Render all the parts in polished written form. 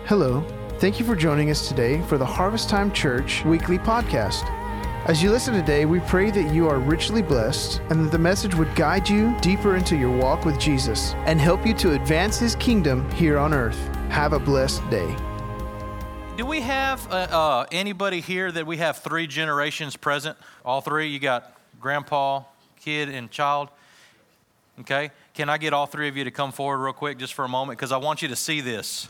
Hello, thank you for joining us today for the Harvest Time Church weekly podcast. As you listen today, we pray that you are richly blessed and that the message would guide you deeper into your walk with Jesus and help you to advance His kingdom here on earth. Have a blessed day. Do we have anybody here that we have three generations present? All three? You got grandpa, kid, and child? Okay. Can I get all three of you to come forward real quick just for a moment? Because I want you to see this.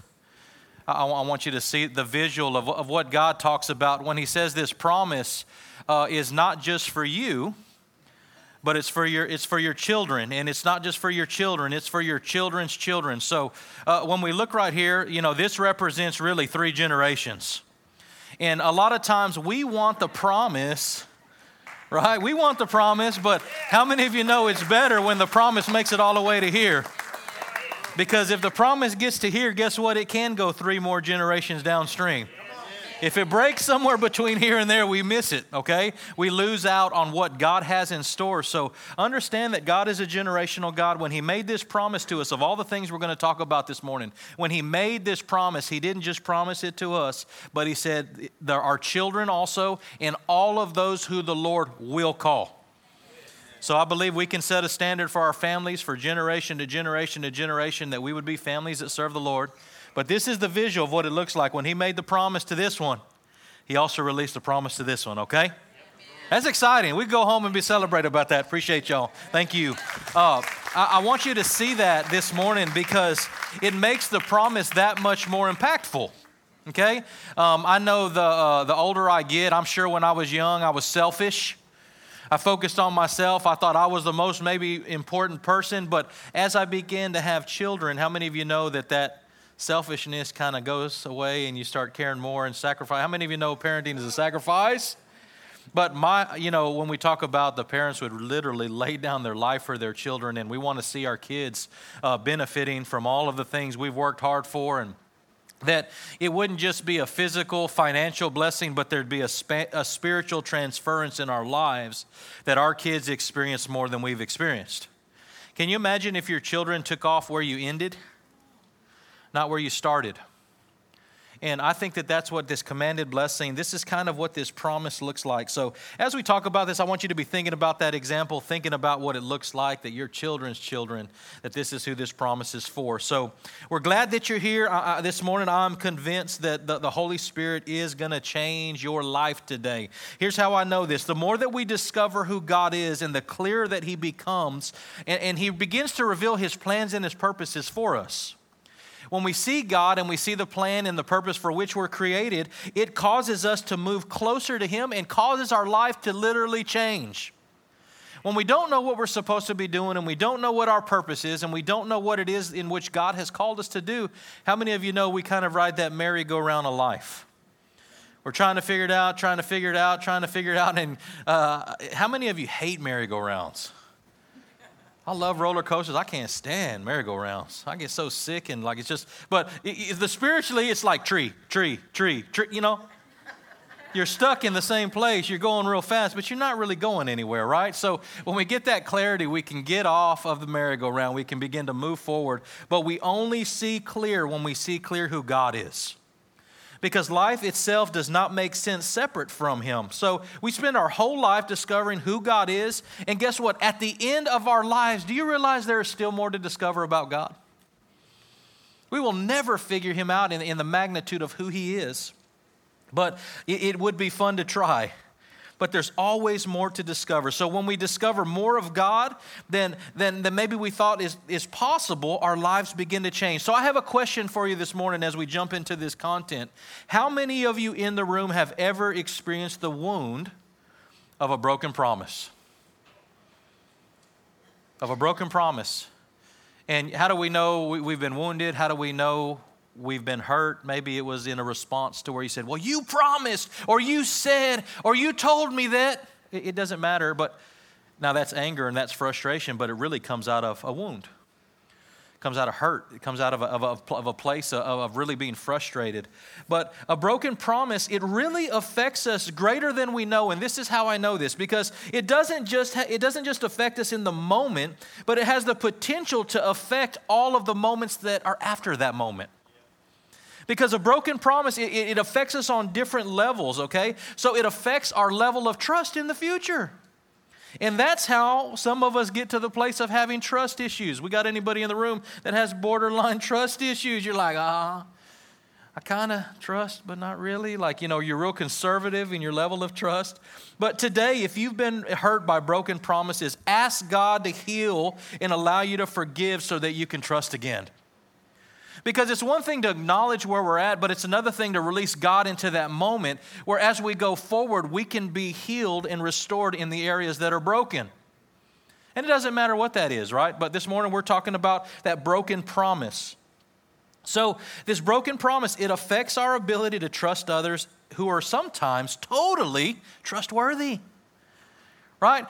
I want you to see the visual of what God talks about when He says this promise is not just for you, but it's for your children, and it's not just for your children; it's for your children's children. So when we look right here, this represents really three generations, and a lot of times we want the promise, right? We want the promise, but how many of you know it's better when the promise makes it all the way to here? Because if the promise gets to here, guess what? It can go three more generations downstream. If it breaks somewhere between here and there, we miss it, okay? We lose out on what God has in store. So understand that God is a generational God. When He made this promise to us, of all the things we're going to talk about this morning, when He made this promise, He didn't just promise it to us, but He said there are children also, and all of those who the Lord will call. So I believe we can set a standard for our families for generation to generation to generation, that we would be families that serve the Lord. But this is the visual of what it looks like. When He made the promise to this one, He also released the promise to this one, okay? That's exciting. We go home and be celebrated about that. Appreciate y'all. Thank you. I want you to see that this morning because it makes the promise that much more impactful. Okay? I know the older I get, I'm sure when I was young, I was selfish. I focused on myself. I thought I was the most maybe important person. But as I began to have children, how many of you know that selfishness kind of goes away and you start caring more and sacrifice? How many of you know parenting is a sacrifice? But when we talk about the parents would literally lay down their life for their children, and we want to see our kids benefiting from all of the things we've worked hard for, and that it wouldn't just be a physical, financial blessing, but there'd be a spiritual transference in our lives that our kids experience more than we've experienced. Can you imagine if your children took off where you ended, not where you started? And I think that's what this commanded blessing, this is kind of what this promise looks like. So as we talk about this, I want you to be thinking about that example, thinking about what it looks like, that your children's children, that this is who this promise is for. So we're glad that you're here this morning. I'm convinced that the Holy Spirit is going to change your life today. Here's how I know this. The more that we discover who God is and the clearer that He becomes, and He begins to reveal His plans and His purposes for us. When we see God and we see the plan and the purpose for which we're created, it causes us to move closer to Him and causes our life to literally change. When we don't know what we're supposed to be doing and we don't know what our purpose is and we don't know what it is in which God has called us to do, how many of you know we kind of ride that merry-go-round of life? We're trying to figure it out, and how many of you hate merry-go-rounds? I love roller coasters. I can't stand merry-go-rounds. I get so sick and it's just, but spiritually it's like tree, You're stuck in the same place. You're going real fast, but you're not really going anywhere, right? So when we get that clarity, we can get off of the merry-go-round. We can begin to move forward, but we only see clear when we see clear who God is. Because life itself does not make sense separate from Him. So we spend our whole life discovering who God is. And guess what? At the end of our lives, do you realize there is still more to discover about God? We will never figure Him out in the magnitude of who He is. But it would be fun to try. But there's always more to discover. So when we discover more of God than maybe we thought is possible, our lives begin to change. So I have a question for you this morning as we jump into this content. How many of you in the room have ever experienced the wound of a broken promise? Of a broken promise. And how do we know we've been wounded? How do we know we've been hurt? Maybe it was in a response to where you said, well, you promised, or you said, or you told me that. It doesn't matter, but now that's anger and that's frustration, but it really comes out of a wound. It comes out of hurt. It comes out of a place of really being frustrated. But a broken promise, it really affects us greater than we know, and this is how I know this, because it doesn't just affect us in the moment, but it has the potential to affect all of the moments that are after that moment. Because a broken promise, it affects us on different levels, okay? So it affects our level of trust in the future. And that's how some of us get to the place of having trust issues. We got anybody in the room that has borderline trust issues? You're like, I kind of trust, but not really. Like, you're real conservative in your level of trust. But today, if you've been hurt by broken promises, ask God to heal and allow you to forgive so that you can trust again. Because it's one thing to acknowledge where we're at, but it's another thing to release God into that moment where as we go forward, we can be healed and restored in the areas that are broken. And it doesn't matter what that is, right? But this morning we're talking about that broken promise. So this broken promise, it affects our ability to trust others who are sometimes totally trustworthy, right?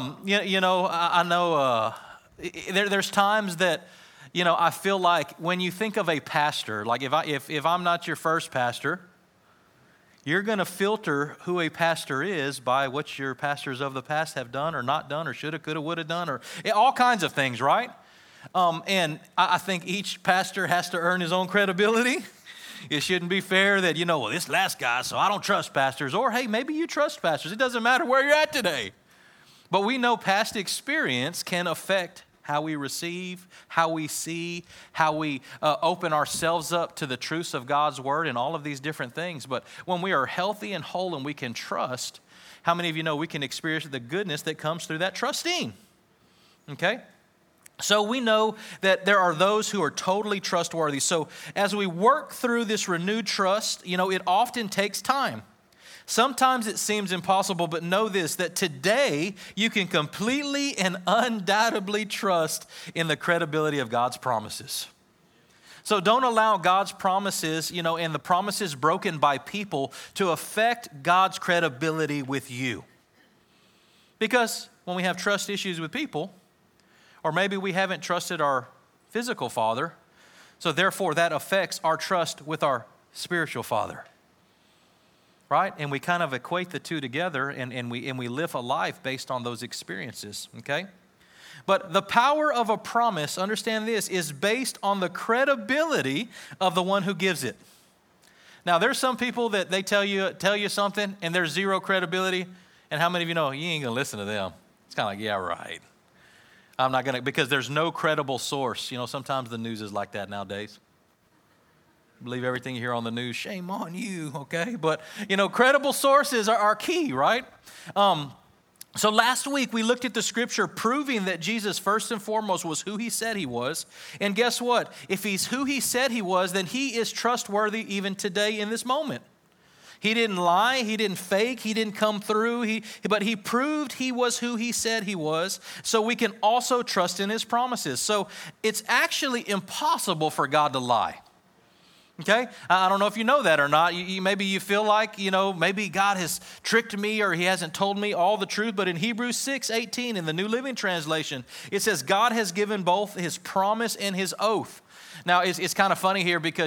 I know there's times that, I feel like when you think of a pastor, like if I'm not your first pastor, you're going to filter who a pastor is by what your pastors of the past have done or not done or shoulda, coulda, woulda done or all kinds of things, right? And I think each pastor has to earn his own credibility. It shouldn't be fair that, this last guy, so I don't trust pastors. Or, hey, maybe you trust pastors. It doesn't matter where you're at today. But we know past experience can affect how we receive, how we see, how we open ourselves up to the truths of God's word and all of these different things. But when we are healthy and whole and we can trust, how many of you know we can experience the goodness that comes through that trusting? Okay? So we know that there are those who are totally trustworthy. So as we work through this renewed trust, it often takes time. Sometimes it seems impossible, but know this, that today you can completely and undoubtedly trust in the credibility of God's promises. So don't allow God's promises, and the promises broken by people to affect God's credibility with you. Because when we have trust issues with people, or maybe we haven't trusted our physical father, so therefore that affects our trust with our spiritual father. Right? And we kind of equate the two together and we live a life based on those experiences, okay? But the power of a promise, understand this, is based on the credibility of the one who gives it. Now, there's some people that they tell you something and there's zero credibility, and how many of you know you ain't going to listen to them? It's kind of like, yeah, right. I'm not going to, because there's no credible source. Sometimes the news is like that nowadays. Believe everything you hear on the news, shame on you, okay? But, credible sources are key, right? So last week we looked at the scripture proving that Jesus first and foremost was who he said he was. And guess what? If he's who he said he was, then he is trustworthy even today in this moment. He didn't lie, he didn't fake, he didn't come through, but he proved he was who he said he was, so we can also trust in his promises. So it's actually impossible for God to lie. Okay? I don't know if you know that or not. Maybe you feel like, maybe God has tricked me or he hasn't told me all the truth. But in Hebrews 6:18 in the New Living Translation, it says God has given both his promise and his oath. Now, it's kind of funny here because,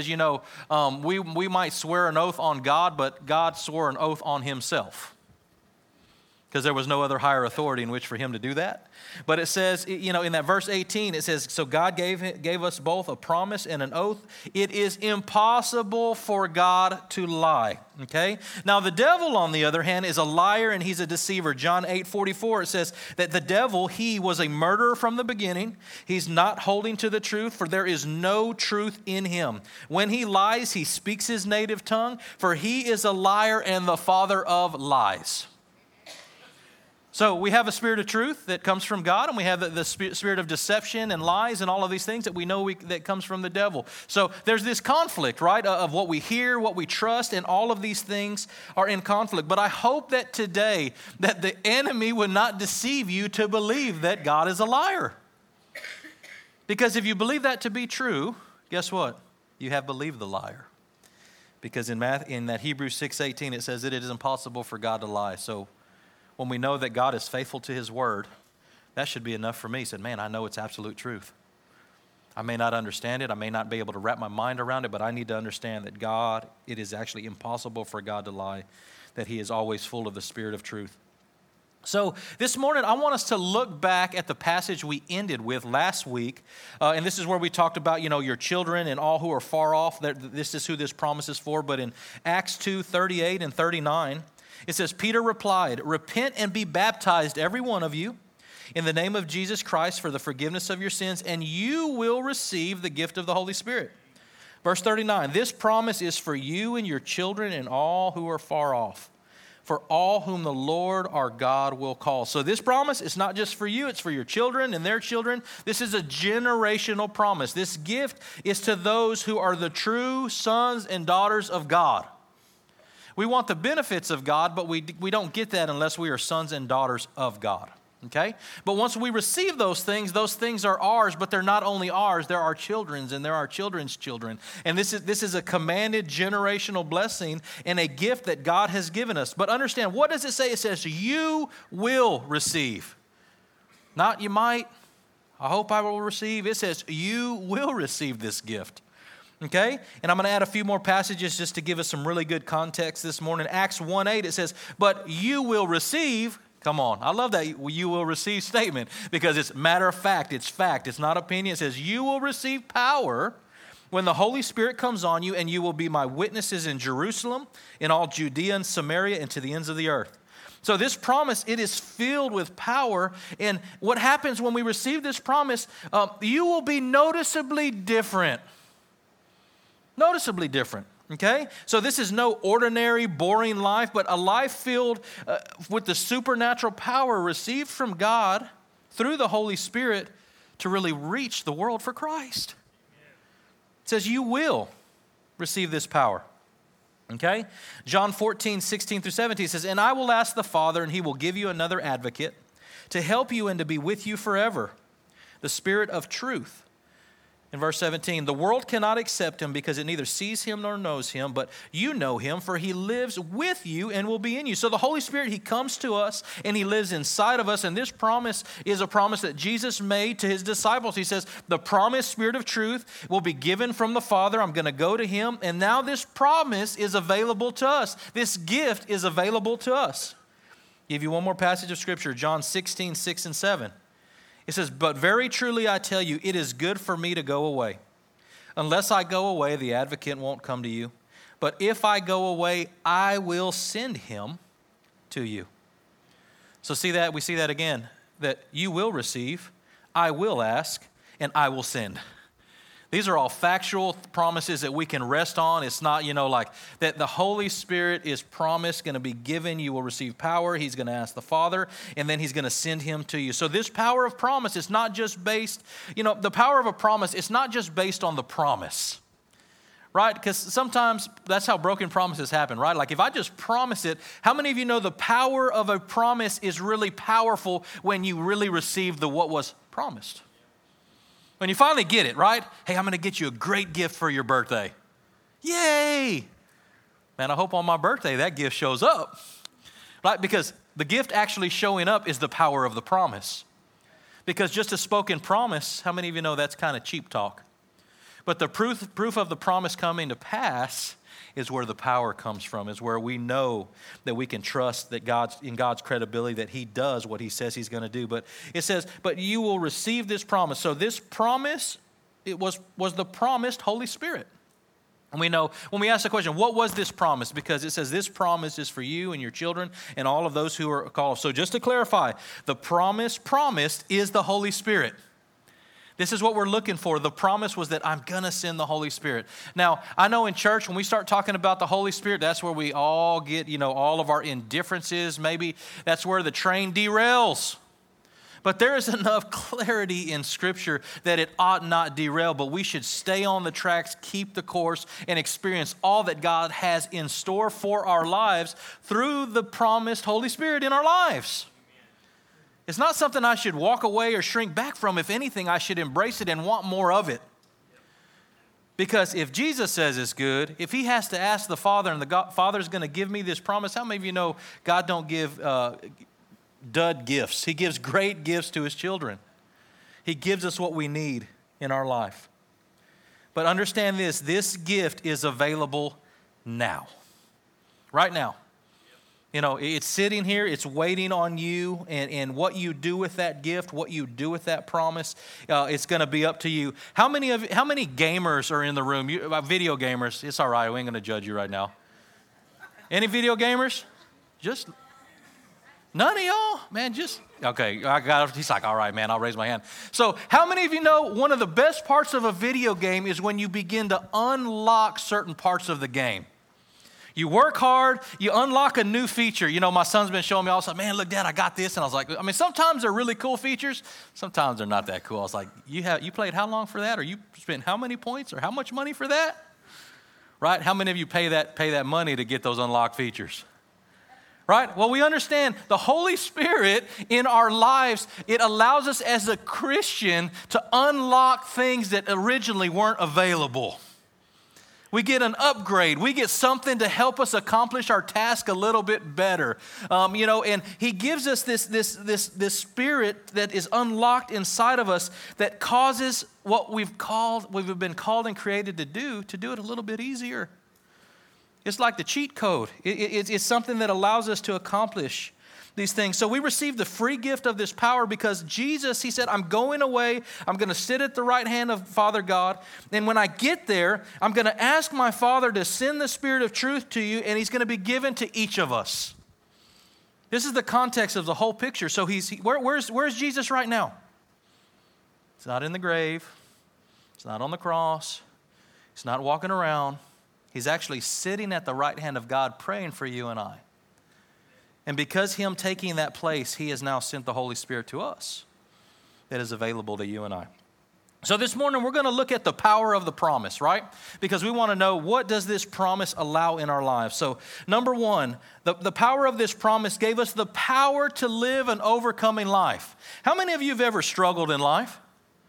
we might swear an oath on God, but God swore an oath on himself. Because there was no other higher authority in which for him to do that. But it says, in that verse 18, it says, so God gave us both a promise and an oath. It is impossible for God to lie. Okay? Now the devil, on the other hand, is a liar and he's a deceiver. John 8:44, it says that the devil, he was a murderer from the beginning. He's not holding to the truth, for there is no truth in him. When he lies, he speaks his native tongue, for he is a liar and the father of lies. So we have a spirit of truth that comes from God, and we have the spirit of deception and lies and all of these things that we know that comes from the devil. So there's this conflict, right, of what we hear, what we trust, and all of these things are in conflict. But I hope that today that the enemy would not deceive you to believe that God is a liar. Because if you believe that to be true, guess what? You have believed the liar. Because in that Hebrews 6:18, it says that it is impossible for God to lie. So when we know that God is faithful to his word, that should be enough for me. He said, man, I know it's absolute truth. I may not understand it. I may not be able to wrap my mind around it, but I need to understand that God, it is actually impossible for God to lie, that he is always full of the spirit of truth. So this morning, I want us to look back at the passage we ended with last week. And this is where we talked about, your children and all who are far off. This is who this promise is for. But in Acts 2:38 and 39, it says, Peter replied, "Repent and be baptized, every one of you, in the name of Jesus Christ for the forgiveness of your sins, and you will receive the gift of the Holy Spirit." Verse 39, "This promise is for you and your children and all who are far off, for all whom the Lord our God will call." So this promise is not just for you, it's for your children and their children. This is a generational promise. This gift is to those who are the true sons and daughters of God. We want the benefits of God, but we don't get that unless we are sons and daughters of God. Okay? But once we receive those things are ours, but they're not only ours, they're our children's and they're our children's children. And this is a commanded generational blessing and a gift that God has given us. But understand, what does it say? It says, you will receive. Not you might, I hope I will receive. It says, you will receive this gift. Okay? And I'm going to add a few more passages just to give us some really good context this morning. Acts 1:8, it says, but you will receive. Come on. I love that you will receive statement because it's matter of fact. It's fact. It's not opinion. It says you will receive power when the Holy Spirit comes on you, and you will be my witnesses in Jerusalem, in all Judea and Samaria, and to the ends of the earth. So this promise, it is filled with power. And what happens when we receive this promise, you will be noticeably different. Noticeably different. Okay? So this is no ordinary, boring life, but a life filled with the supernatural power received from God through the Holy Spirit to really reach the world for Christ. It says you will receive this power. Okay? John 14:16 through 17 says, and I will ask the Father, and he will give you another advocate to help you and to be with you forever, the Spirit of truth. In verse 17, the world cannot accept him because it neither sees him nor knows him, but you know him, for he lives with you and will be in you. So the Holy Spirit, he comes to us and he lives inside of us. And this promise is a promise that Jesus made to his disciples. He says, the promised Spirit of truth will be given from the Father. I'm going to go to him. And now this promise is available to us. This gift is available to us. I'll give you one more passage of Scripture, John 16:6 and 7. It says, but very truly I tell you, it is good for me to go away. Unless I go away, the advocate won't come to you. But if I go away, I will send him to you. So we see that again, that you will receive, I will ask, and I will send. These are all factual promises that we can rest on. It's not, like that the Holy Spirit is promised, going to be given. You will receive power. He's going to ask the Father, and then he's going to send him to you. So this power of promise is not just based, the power of a promise, it's not just based on the promise, right? Because sometimes that's how broken promises happen, right? Like if I just promise it, how many of you know the power of a promise is really powerful when you really receive what was promised? When you finally get it, right? Hey, I'm going to get you a great gift for your birthday. Yay! Man, I hope on my birthday that gift shows up. Right? Because the gift actually showing up is the power of the promise. Because just a spoken promise, how many of you know that's kind of cheap talk? But the proof of the promise coming to pass is where the power comes from, is where we know that we can trust that in God's credibility that he does what he says he's going to do. But it says, but you will receive this promise. So this promise, it was the promised Holy Spirit. And we know, when we ask the question, what was this promise? Because it says this promise is for you and your children and all of those who are called. So just to clarify, the promise promised is the Holy Spirit. This is what we're looking for. The promise was that I'm going to send the Holy Spirit. Now, I know in church, when we start talking about the Holy Spirit, that's where we all get, all of our indifferences. Maybe that's where the train derails. But there is enough clarity in Scripture that it ought not derail, but we should stay on the tracks, keep the course, and experience all that God has in store for our lives through the promised Holy Spirit in our lives. It's not something I should walk away or shrink back from. If anything, I should embrace it and want more of it. Because if Jesus says it's good, if he has to ask the Father and the Father's going to give me this promise, how many of you know God don't give dud gifts? He gives great gifts to his children. He gives us what we need in our life. But understand this gift is available now. Right now. You know, it's sitting here, it's waiting on you, and what you do with that gift, what you do with that promise, it's going to be up to you. How many gamers are in the room? Video gamers, it's all right, we ain't going to judge you right now. Any video gamers? Just none of y'all? Man, just, okay, he's like, all right, man, I'll raise my hand. So how many of you know one of the best parts of a video game is when you begin to unlock certain parts of the game? You work hard, you unlock a new feature. You know, my son's been showing me all the time, man, look, Dad, I got this. And I was like, I mean, sometimes they're really cool features. Sometimes they're not that cool. I was like, you played how long for that? Or you spent how many points or how much money for that? Right? How many of you pay that money to get those unlocked features? Right? Well, we understand the Holy Spirit in our lives, it allows us as a Christian to unlock things that originally weren't available. We get an upgrade. We get something to help us accomplish our task a little bit better. And He gives us this spirit that is unlocked inside of us that causes what we've been called and created to do it a little bit easier. It's like the cheat code. It's something that allows us to accomplish these things. So we receive the free gift of this power because Jesus, He said, I'm going away. I'm going to sit at the right hand of Father God. And when I get there, I'm going to ask my Father to send the Spirit of truth to you, and He's going to be given to each of us. This is the context of the whole picture. So where's Jesus right now? He's not in the grave. He's not on the cross. He's not walking around. He's actually sitting at the right hand of God praying for you and I. And because Him taking that place, He has now sent the Holy Spirit to us that is available to you and I. So this morning, we're going to look at the power of the promise, right? Because we want to know, what does this promise allow in our lives? So number one, the power of this promise gave us the power to live an overcoming life. How many of you have ever struggled in life?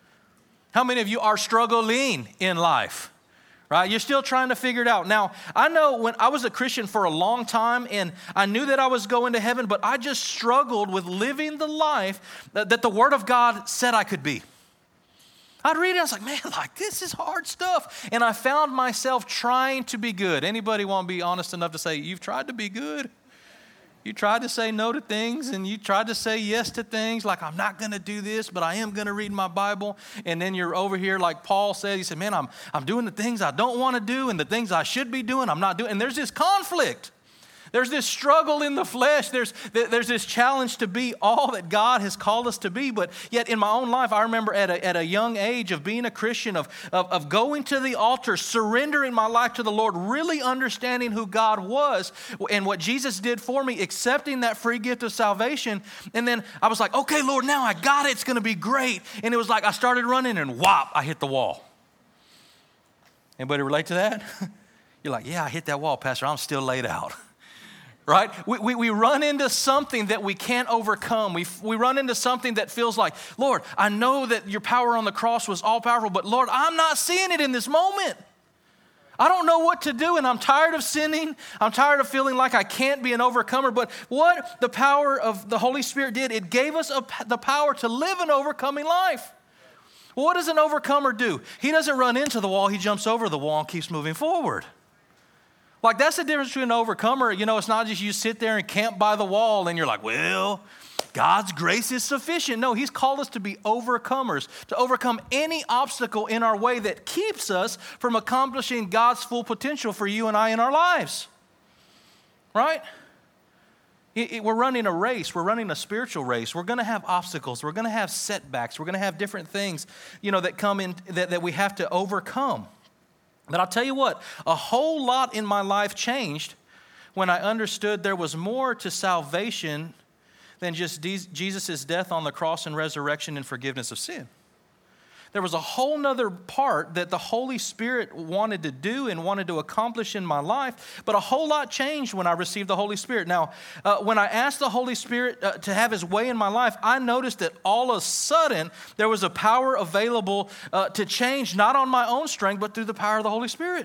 How many of you are struggling in life? Right? You're still trying to figure it out. Now, I know when I was a Christian for a long time and I knew that I was going to heaven, but I just struggled with living the life that the Word of God said I could be. I'd read it, I was like, man, this is hard stuff. And I found myself trying to be good. Anybody want to be honest enough to say, you've tried to be good? You tried to say no to things and you tried to say yes to things like, I'm not going to do this, but I am going to read my Bible. And then you're over here like Paul said, he said, man, I'm doing the things I don't want to do and the things I should be doing, I'm not doing. And there's this conflict. There's this struggle in the flesh. There's this challenge to be all that God has called us to be. But yet in my own life, I remember at a young age of being a Christian, of going to the altar, surrendering my life to the Lord, really understanding who God was and what Jesus did for me, accepting that free gift of salvation. And then I was like, okay, Lord, now I got it. It's going to be great. And it was like I started running and whop, I hit the wall. Anybody relate to that? You're like, yeah, I hit that wall, Pastor. I'm still laid out. Right? We run into something that we can't overcome. We run into something that feels like, Lord, I know that your power on the cross was all powerful, but Lord, I'm not seeing it in this moment. I don't know what to do, and I'm tired of sinning. I'm tired of feeling like I can't be an overcomer. But what the power of the Holy Spirit did, it gave us the power to live an overcoming life. Well, what does an overcomer do? He doesn't run into the wall. He jumps over the wall and keeps moving forward. Like, that's the difference between an overcomer. You know, it's not just you sit there and camp by the wall and you're like, well, God's grace is sufficient. No, He's called us to be overcomers, to overcome any obstacle in our way that keeps us from accomplishing God's full potential for you and I in our lives. Right? We're running a race. We're running a spiritual race. We're going to have obstacles. We're going to have setbacks. We're going to have different things, that come in that we have to overcome. But I'll tell you what, a whole lot in my life changed when I understood there was more to salvation than just Jesus' death on the cross and resurrection and forgiveness of sin. There was a whole nother part that the Holy Spirit wanted to do and wanted to accomplish in my life, but a whole lot changed when I received the Holy Spirit. Now, when I asked the Holy Spirit to have His way in my life, I noticed that all of a sudden there was a power available to change, not on my own strength, but through the power of the Holy Spirit.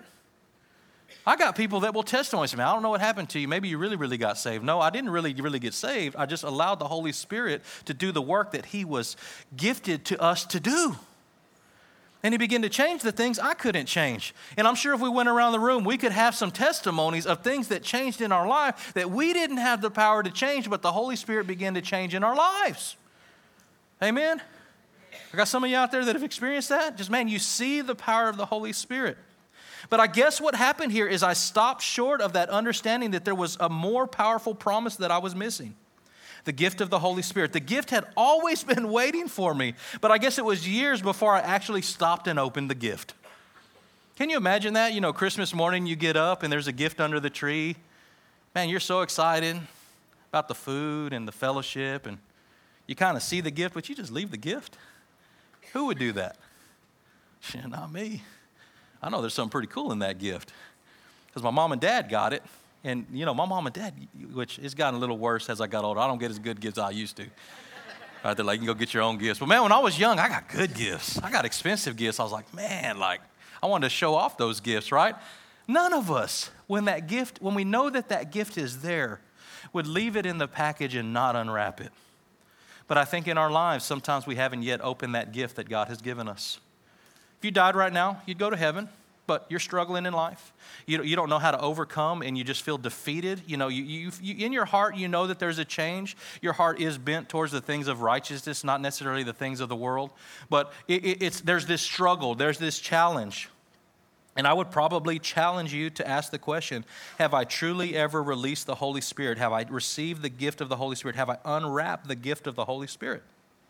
I got people that will testify to me. I don't know what happened to you. Maybe you really, really got saved. No, I didn't really get saved. I just allowed the Holy Spirit to do the work that He was gifted to us to do. And he began to change the things I couldn't change. And I'm sure if we went around the room, we could have some testimonies of things that changed in our life that we didn't have the power to change, but the Holy Spirit began to change in our lives. Amen? I got some of you out there that have experienced that. Just, man, you see the power of the Holy Spirit. But I guess what happened here is I stopped short of that understanding that there was a more powerful promise that I was missing. The gift of the Holy Spirit. The gift had always been waiting for me, but I guess it was years before I actually stopped and opened the gift. Can you imagine that? You know, Christmas morning you get up and there's a gift under the tree. Man, you're so excited about the food and the fellowship, and you kind of see the gift, but you just leave the gift. Who would do that? Not me. I know there's something pretty cool in that gift because my mom and dad got it. And, you know, my mom and dad, which has gotten a little worse as I got older. I don't get as good gifts as I used to. Right, they're like, you can go get your own gifts. But, man, when I was young, I got good gifts. I got expensive gifts. I was like, man, like, I wanted to show off those gifts, right? None of us, when we know that gift is there, would leave it in the package and not unwrap it. But I think in our lives, sometimes we haven't yet opened that gift that God has given us. If you died right now, you'd go to heaven. But you're struggling in life. You don't know how to overcome, and you just feel defeated. You know, you in your heart, you know that there's a change. Your heart is bent towards the things of righteousness, not necessarily the things of the world. But there's this struggle. There's this challenge. And I would probably challenge you to ask the question, have I truly ever released the Holy Spirit? Have I received the gift of the Holy Spirit? Have I unwrapped the gift of the Holy Spirit?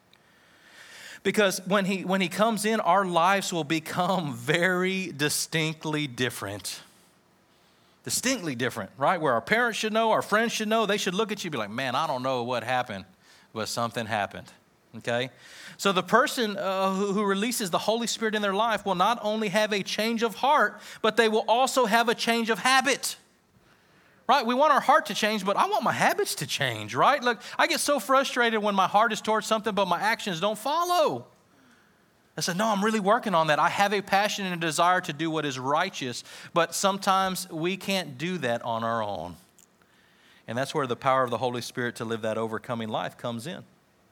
Because when he comes in, our lives will become very distinctly different. Distinctly different, right? Where our parents should know, our friends should know, they should look at you and be like, man, I don't know what happened, but something happened, okay? So the person who releases the Holy Spirit in their life will not only have a change of heart, but they will also have a change of habit. Right? We want our heart to change, but I want my habits to change, right? Look, I get so frustrated when my heart is towards something, but my actions don't follow. I said, no, I'm really working on that. I have a passion and a desire to do what is righteous, but sometimes we can't do that on our own. And that's where the power of the Holy Spirit to live that overcoming life comes in.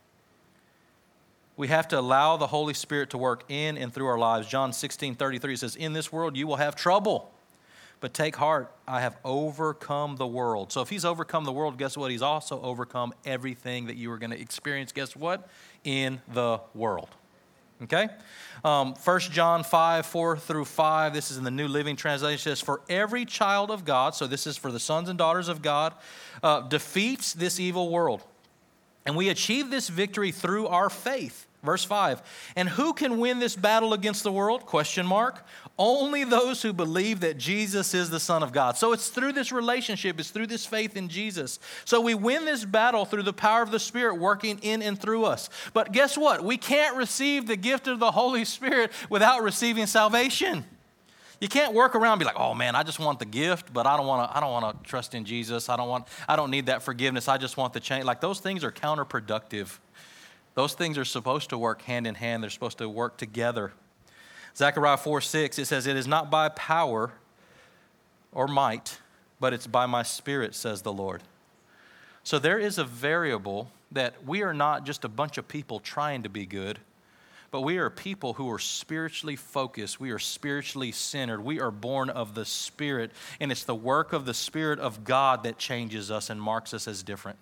We have to allow the Holy Spirit to work in and through our lives. John 16:33 says, in this world you will have trouble. But take heart, I have overcome the world. So if he's overcome the world, guess what? He's also overcome everything that you were going to experience, guess what? In the world. Okay? 1 John 5:4-5, this is in the New Living Translation, says, for every child of God, so this is for the sons and daughters of God, defeats this evil world. And we achieve this victory through our faith. Verse 5, and who can win this battle against the world? ? Only those who believe that Jesus is the Son of God. So it's through this relationship, it's through this faith in Jesus. So we win this battle through the power of the Spirit working in and through us. But guess what? We can't receive the gift of the Holy Spirit without receiving salvation. You can't work around and be like, oh man, I just want the gift, but I don't want to trust in Jesus. I don't need that forgiveness. I just want the change. Like those things are counterproductive. Those things are supposed to work hand in hand. They're supposed to work together. Zechariah 4:6, it says, it is not by power or might, but it's by my Spirit, says the Lord. So there is a variable that we are not just a bunch of people trying to be good, but we are people who are spiritually focused. We are spiritually centered. We are born of the Spirit, and it's the work of the Spirit of God that changes us and marks us as different.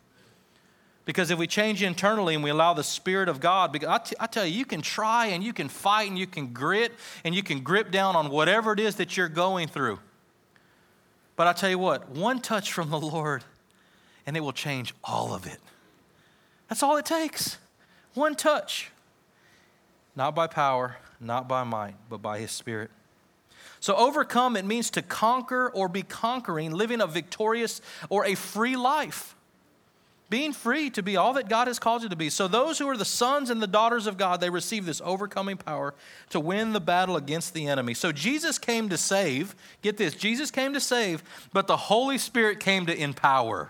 Because if we change internally and we allow the Spirit of God, because I tell you, you can try and you can fight and you can grit and you can grip down on whatever it is that you're going through. But I tell you what, one touch from the Lord and it will change all of it. That's all it takes. One touch. Not by power, not by might, but by His Spirit. So overcome, it means to conquer or be conquering, living a victorious or a free life. Being free to be all that God has called you to be. So those who are the sons and the daughters of God, they receive this overcoming power to win the battle against the enemy. So Jesus came to save. Get this, Jesus came to save, but the Holy Spirit came to empower.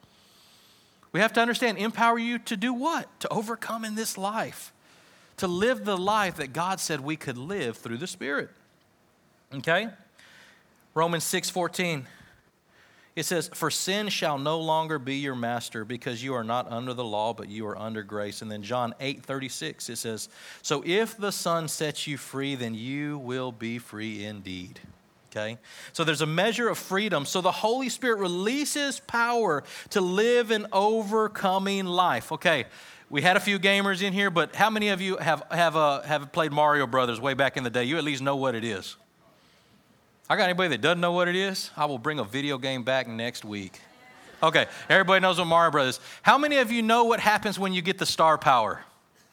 We have to understand, empower you to do what? To overcome in this life. To live the life that God said we could live through the Spirit. Okay? Romans 6:14. It says, for sin shall no longer be your master because you are not under the law, but you are under grace. And then John 8:36, it says, so if the Son sets you free, then you will be free indeed. Okay? So there's a measure of freedom. So the Holy Spirit releases power to live an overcoming life. Okay, we had a few gamers in here, but how many of you have played Mario Brothers way back in the day? You at least know what it is. I got anybody that doesn't know what it is? I will bring a video game back next week. Okay, everybody knows what Mario Brothers is. How many of you know what happens when you get the star power?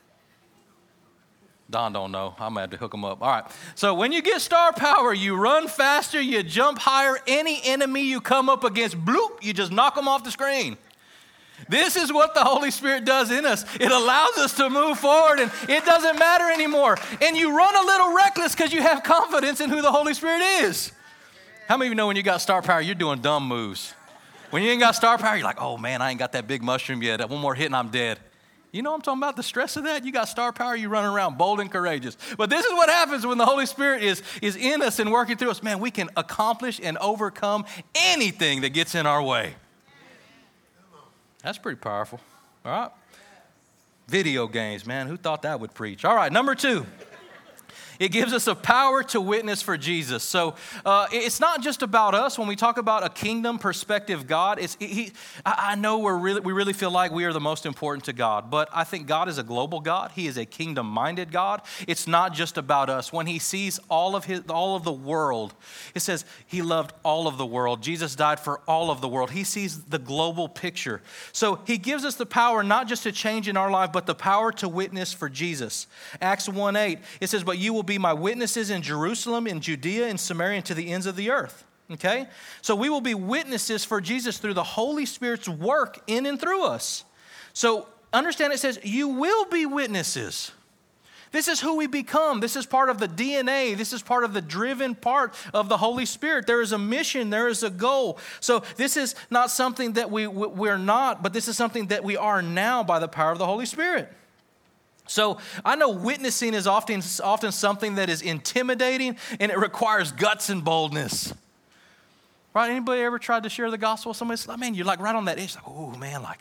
Don don't know. I'm going to have to hook him up. All right. So when you get star power, you run faster, you jump higher. Any enemy you come up against, bloop, you just knock them off the screen. This is what the Holy Spirit does in us. It allows us to move forward, and it doesn't matter anymore. And you run a little reckless because you have confidence in who the Holy Spirit is. How many of you know when you got star power, you're doing dumb moves? When you ain't got star power, you're like, oh, man, I ain't got that big mushroom yet. One more hit and I'm dead. You know what I'm talking about? The stress of that? You got star power, you run around bold and courageous. But this is what happens when the Holy Spirit is in us and working through us. Man, we can accomplish and overcome anything that gets in our way. That's pretty powerful. All right. Video games, man. Who thought that would preach? All right, number 2. It gives us a power to witness for Jesus. So it's not just about us. When we talk about a kingdom perspective God, I know we really feel like we are the most important to God, but I think God is a global God. He is a kingdom-minded God. It's not just about us. When he sees all of the world, it says he loved all of the world. Jesus died for all of the world. He sees the global picture. So he gives us the power not just to change in our life, but the power to witness for Jesus. Acts 1:8, it says, but you will be my witnesses in Jerusalem, in Judea, in Samaria, and to the ends of the earth. Okay? So we will be witnesses for Jesus through the Holy Spirit's work in and through us. So understand it says you will be witnesses. This is who we become. This is part of the DNA. This is part of the driven part of the Holy Spirit. There is a mission. There is a goal. So this is not something that we're not, but this is something that we are now by the power of the Holy Spirit. So I know witnessing is often something that is intimidating and it requires guts and boldness. Right? Anybody ever tried to share the gospel with somebody? Man, you're like right on that edge. Like, oh man, like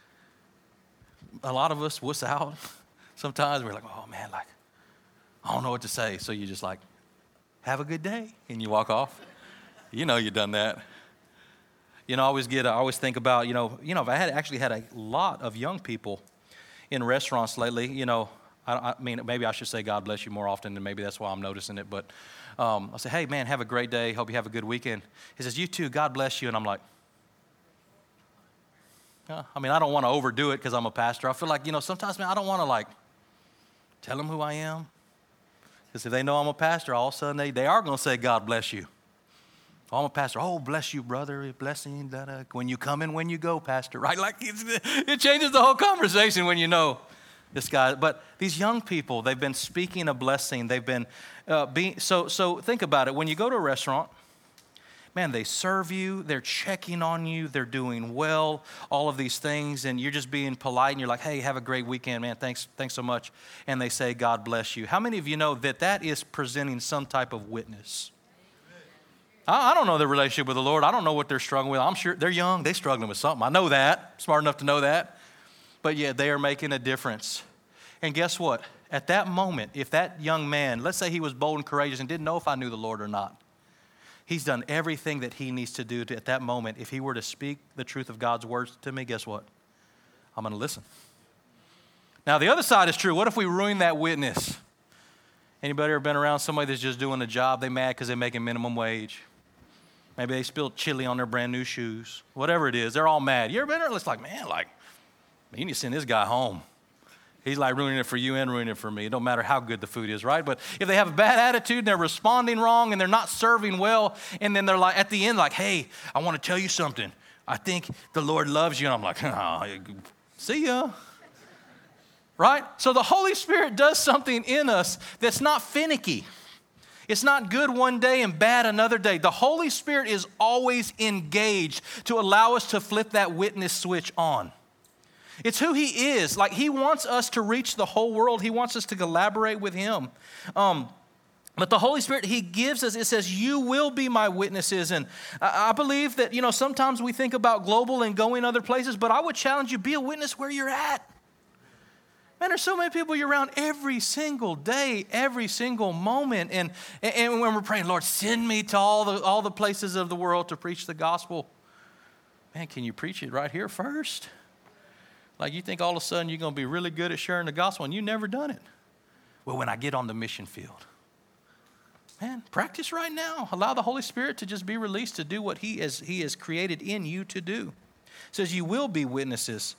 a lot of us wuss out. Sometimes we're like, oh man, like I don't know what to say. So you just like, have a good day, and you walk off. You know you've done that. You know, I always think about, if I actually had a lot of young people in restaurants lately, I mean, maybe I should say God bless you more often, and maybe that's why I'm noticing it. But I'll say, hey, man, have a great day. Hope you have a good weekend. He says, you too, God bless you. And I'm like, I mean, I don't want to overdo it because I'm a pastor. I feel like, sometimes, man, I don't want to, like, tell them who I am. Because if they know I'm a pastor, all of a sudden they are going to say, God bless you. Oh, I'm a pastor. Oh, bless you, brother. Blessing. When you come and when you go, pastor. Right? Like it changes the whole conversation when you know this guy. But these young people, they've been speaking a blessing. They've been so think about it. When you go to a restaurant, man, they serve you. They're checking on you. They're doing well. All of these things, and you're just being polite. And you're like, hey, have a great weekend, man. Thanks so much. And they say, God bless you. How many of you know that is presenting some type of witness? I don't know their relationship with the Lord. I don't know what they're struggling with. I'm sure they're young. They're struggling with something. I know that. Smart enough to know that. But yet they are making a difference. And guess what? At that moment, if that young man, let's say he was bold and courageous and didn't know if I knew the Lord or not, he's done everything that he needs to do at that moment. If he were to speak the truth of God's words to me, guess what? I'm going to listen. Now, the other side is true. What if we ruin that witness? Anybody ever been around somebody that's just doing a job? They mad because they're making minimum wage. Maybe they spilled chili on their brand new shoes. Whatever it is, they're all mad. You ever been there? It's like, man, you need to send this guy home. He's like ruining it for you and ruining it for me. It don't matter how good the food is, right? But if they have a bad attitude and they're responding wrong and they're not serving well, and then they're like at the end like, hey, I want to tell you something. I think the Lord loves you. And I'm like, oh, see ya. Right? So the Holy Spirit does something in us that's not finicky. It's not good one day and bad another day. The Holy Spirit is always engaged to allow us to flip that witness switch on. It's who he is. Like he wants us to reach the whole world. He wants us to collaborate with him. But the Holy Spirit, he gives us, it says, you will be my witnesses. And I believe that, sometimes we think about global and going other places, but I would challenge you, be a witness where you're at. Man, there's so many people you're around every single day, every single moment. And when we're praying, Lord, send me to all the places of the world to preach the gospel. Man, can you preach it right here first? Like you think all of a sudden you're going to be really good at sharing the gospel and you've never done it. Well, when I get on the mission field, man, practice right now. Allow the Holy Spirit to just be released to do what He has created in you to do. It says you will be witnesses.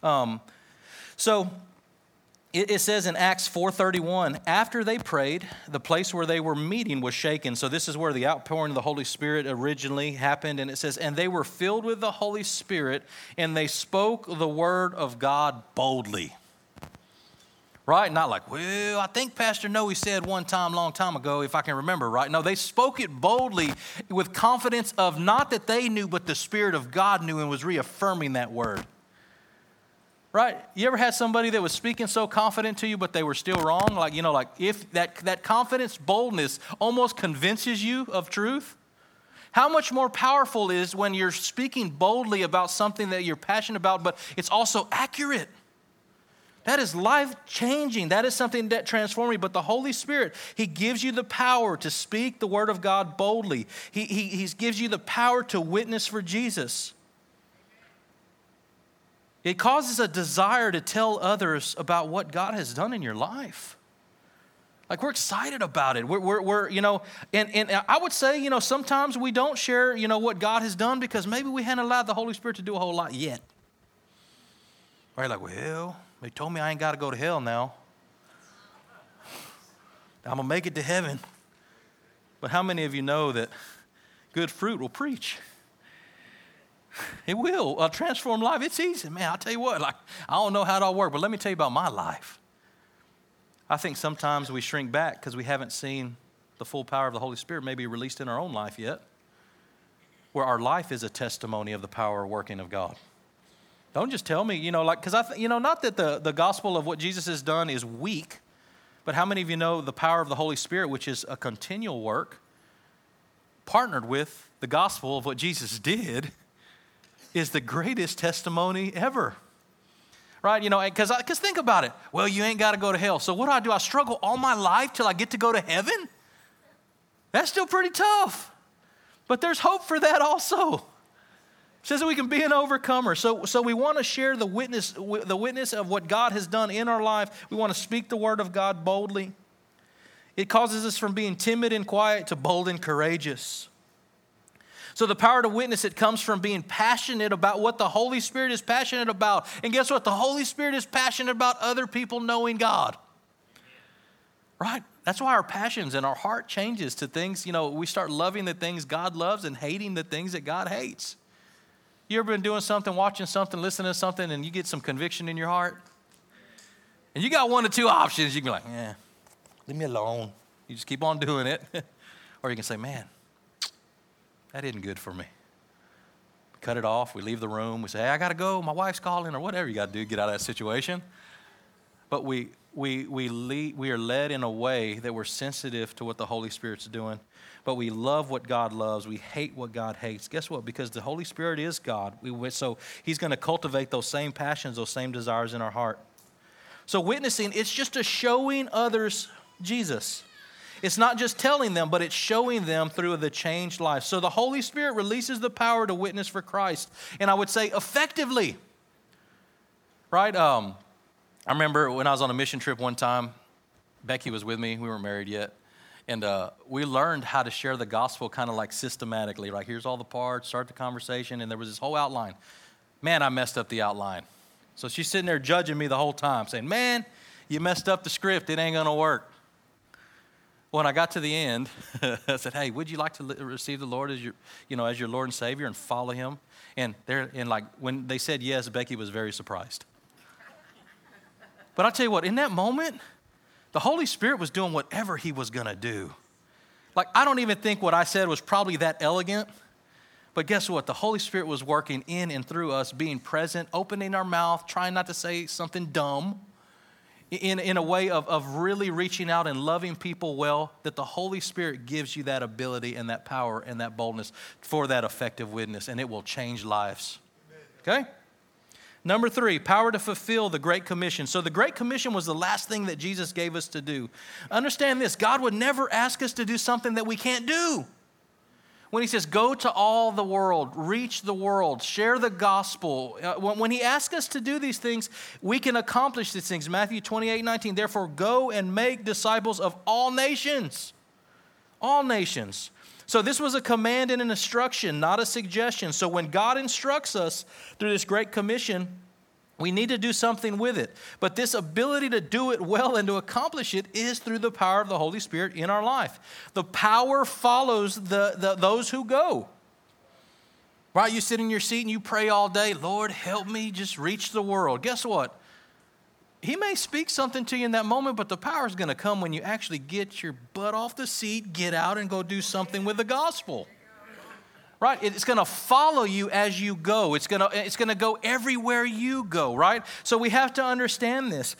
It says in Acts 4:31, after they prayed, the place where they were meeting was shaken. So this is where the outpouring of the Holy Spirit originally happened. And it says, and they were filled with the Holy Spirit, and they spoke the word of God boldly. Right? Not like, well, I think Pastor Noe said one time, long time ago, if I can remember right. No, they spoke it boldly with confidence of not that they knew, but the Spirit of God knew and was reaffirming that word. Right? You ever had somebody that was speaking so confident to you, but they were still wrong? Like if that confidence, boldness almost convinces you of truth. How much more powerful is when you're speaking boldly about something that you're passionate about, but it's also accurate. That is life-changing. That is something that transforms you. But the Holy Spirit, He gives you the power to speak the word of God boldly. He gives you the power to witness for Jesus. It causes a desire to tell others about what God has done in your life. Like we're excited about it. We're and I would say, sometimes we don't share, what God has done because maybe we haven't allowed the Holy Spirit to do a whole lot yet. Or you're like, well, they told me I ain't got to go to hell now. I'm going to make it to heaven. But how many of you know that good fruit will preach? It will transform life. It's easy, man. I'll tell you what, I don't know how it all works, but let me tell you about my life. I think sometimes we shrink back because we haven't seen the full power of the Holy Spirit maybe released in our own life yet, where our life is a testimony of the power working of God. Don't just tell me, because not that the gospel of what Jesus has done is weak, but how many of you know the power of the Holy Spirit, which is a continual work, partnered with the gospel of what Jesus did, is the greatest testimony ever. Right? Because think about it. Well, you ain't got to go to hell. So what do? I struggle all my life till I get to go to heaven? That's still pretty tough. But there's hope for that also. It says that we can be an overcomer. So we want to share the witness of what God has done in our life. We want to speak the word of God boldly. It causes us from being timid and quiet to bold and courageous. So the power to witness, it comes from being passionate about what the Holy Spirit is passionate about. And guess what? The Holy Spirit is passionate about other people knowing God. Right? That's why our passions and our heart changes to things, we start loving the things God loves and hating the things that God hates. You ever been doing something, watching something, listening to something, and you get some conviction in your heart? And you got one of two options. You can be like, leave me alone. You just keep on doing it. Or you can say, man, that isn't good for me. We cut it off. We leave the room. We say, hey, I got to go. My wife's calling, or whatever you got to do to get out of that situation. But we are led in a way that we're sensitive to what the Holy Spirit's doing. But we love what God loves. We hate what God hates. Guess what? Because the Holy Spirit is God. So He's going to cultivate those same passions, those same desires in our heart. So witnessing, it's just a showing others Jesus. It's not just telling them, but it's showing them through the changed life. So the Holy Spirit releases the power to witness for Christ. And I would say effectively. Right? I remember when I was on a mission trip one time, Becky was with me. We weren't married yet. And we learned how to share the gospel kind of like systematically. Like, here's all the parts, start the conversation, and there was this whole outline. Man, I messed up the outline. So she's sitting there judging me the whole time, saying, man, you messed up the script. It ain't going to work. When I got to the end, I said, hey, would you like to receive the Lord as your Lord and Savior and follow Him? And when they said yes, Becky was very surprised. But I'll tell you what, in that moment, the Holy Spirit was doing whatever He was going to do. Like, I don't even think what I said was probably that elegant. But guess what? The Holy Spirit was working in and through us, being present, opening our mouth, trying not to say something dumb. in a way of really reaching out and loving people well, that the Holy Spirit gives you that ability and that power and that boldness for that effective witness, and it will change lives. Okay? Number 3, power to fulfill the Great Commission. So the Great Commission was the last thing that Jesus gave us to do. Understand this, God would never ask us to do something that we can't do. When he says, go to all the world, reach the world, share the gospel. When he asks us to do these things, we can accomplish these things. Matthew 28:19, therefore go and make disciples of all nations. All nations. So this was a command and an instruction, not a suggestion. So when God instructs us through this Great Commission, we need to do something with it. But this ability to do it well and to accomplish it is through the power of the Holy Spirit in our life. The power follows those who go. Right? You sit in your seat and you pray all day, Lord, help me just reach the world. Guess what? He may speak something to you in that moment, but the power is going to come when you actually get your butt off the seat, get out, and go do something with the gospel. Right? It's going to follow you as you go. It's going to go everywhere you go, right? So we have to understand this.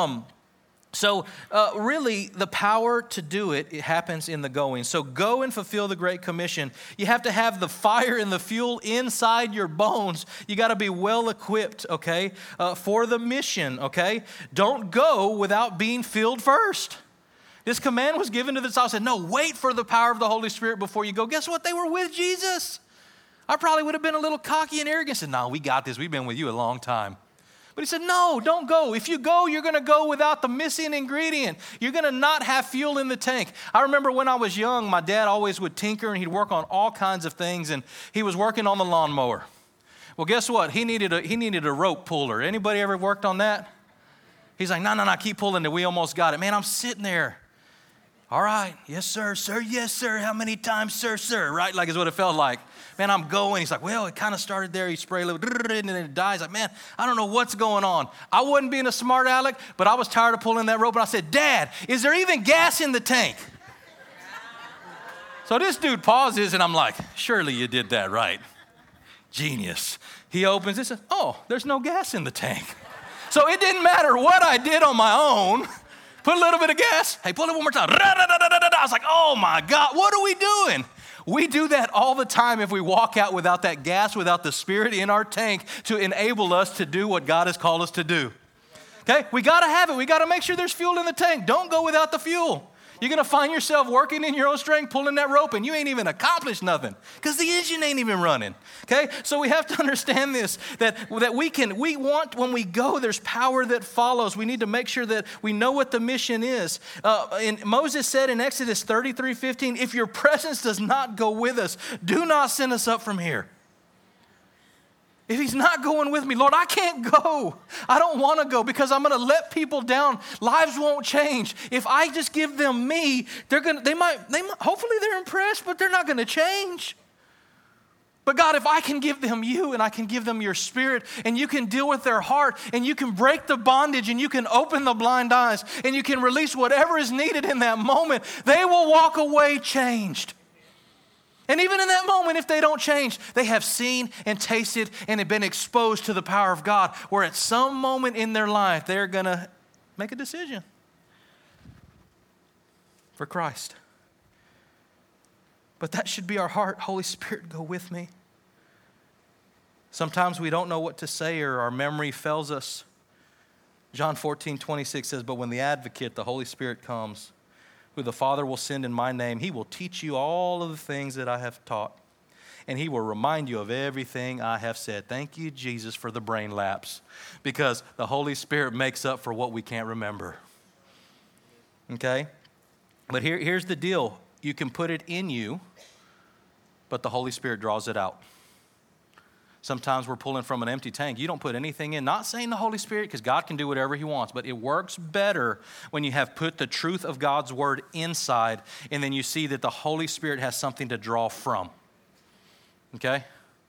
Really, the power to do it happens in the going. So go and fulfill the Great Commission. You have to have the fire and the fuel inside your bones. You got to be well equipped, okay, for the mission, okay? Don't go without being filled first. This command was given to the disciples. Said, no, wait for the power of the Holy Spirit before you go. Guess what? They were with Jesus. I probably would have been a little cocky and arrogant. Said, no, we got this. We've been with you a long time. But he said, no, don't go. If you go, you're going to go without the missing ingredient. You're going to not have fuel in the tank. I remember when I was young, my dad always would tinker and he'd work on all kinds of things. And he was working on the lawnmower. Well, guess what? He needed a rope puller. Anybody ever worked on that? He's like, no, keep pulling it. We almost got it. Man, I'm sitting there. All right. Yes, sir. Sir, yes, sir. How many times, sir, sir? Right? Like is what it felt like. Man, I'm going. He's like, well, it kind of started there. He sprayed a little, and then it dies. Like, man, I don't know what's going on. I wasn't being a smart aleck, but I was tired of pulling that rope. And I said, Dad, is there even gas in the tank? So this dude pauses, and I'm like, surely you did that right. Genius. He opens it and says, oh, there's no gas in the tank. So it didn't matter what I did on my own. Put a little bit of gas. Hey, pull it one more time. I was like, oh my God, what are we doing? We do that all the time if we walk out without that gas, without the Spirit in our tank to enable us to do what God has called us to do. Okay? We got to have it. We got to make sure there's fuel in the tank. Don't go without the fuel. You're going to find yourself working in your own strength, pulling that rope, and you ain't even accomplished nothing because the engine ain't even running. Okay? So we have to understand this, that we want, when we go, there's power that follows. We need to make sure that we know what the mission is. And Moses said in Exodus 33:15, if your presence does not go with us, do not send us up from here. If he's not going with me, Lord, I can't go. I don't want to go because I'm going to let people down. Lives won't change. If I just give them me, they might, hopefully they're impressed, but they're not going to change. But God, if I can give them you and I can give them your Spirit and you can deal with their heart and you can break the bondage and you can open the blind eyes and you can release whatever is needed in that moment, they will walk away changed. And even in that moment, if they don't change, they have seen and tasted and have been exposed to the power of God, where at some moment in their life, they're going to make a decision for Christ. But that should be our heart. Holy Spirit, go with me. Sometimes we don't know what to say or our memory fails us. John 14:26 says, but when the advocate, the Holy Spirit comes, who the Father will send in my name, he will teach you all of the things that I have taught. And he will remind you of everything I have said. Thank you, Jesus, for the brain lapse. Because the Holy Spirit makes up for what we can't remember. Okay? But here's the deal. You can put it in you, but the Holy Spirit draws it out. Sometimes we're pulling from an empty tank. You don't put anything in. Not saying the Holy Spirit, because God can do whatever he wants, but it works better when you have put the truth of God's word inside, and then you see that the Holy Spirit has something to draw from. Okay?